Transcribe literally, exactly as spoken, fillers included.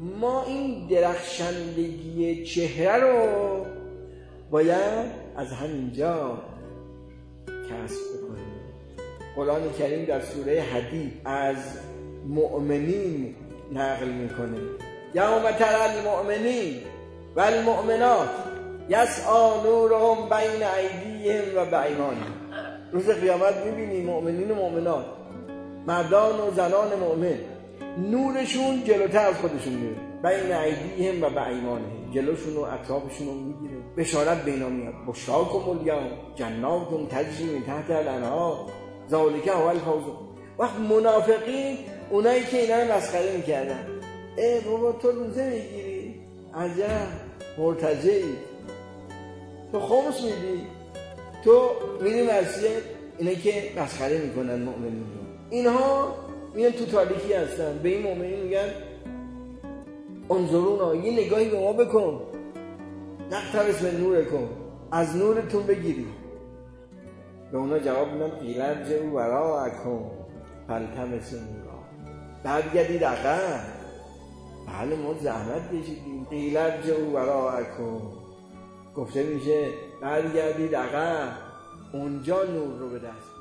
ما این درخشندگی چهره رو باید از همینجا کسب بکنیم. قرآن کریم در سوره حدید از مؤمنین نقل میکنه: یوم تری المؤمنین و المؤمنات یسعی نورهم بین ایدیهم و بایمانهم. روز قیامت میبینی مؤمنین و مؤمنات، مردان و زنان مؤمن، نورشون جلوتر از خودشون میره، بین ایدیهم و بایمانهم، جلوشون و اطرافشون رو میگیره. بشارت بینا میاد: بشراکم الیوم جنات تجری من تحتها الانهار ذالک هو الفوز. وقت منافقین، اونایی که اینا رو مسخره میکردن، ای بابا تو روزه میگیری؟ عجب مرتجعی، تو خمس میدی، تو میری مسجد. اینا که مسخره میکنن مؤمنین، اینها میان تو تاریکی هستن، به این مؤمنین میگن انظرونا، یه نگاهی به ما بکن، نقتبس من نورکم، از نورتون بگیری. به اونا جواب میدن قیل ارجعوا وراءکم فالتمسوا نورا، برگردید عقب. بله ما زحمت کشیدیم. قیل ارجعوا وراءکم، گفته میشه برگردید عقب، اونجا نور رو به دست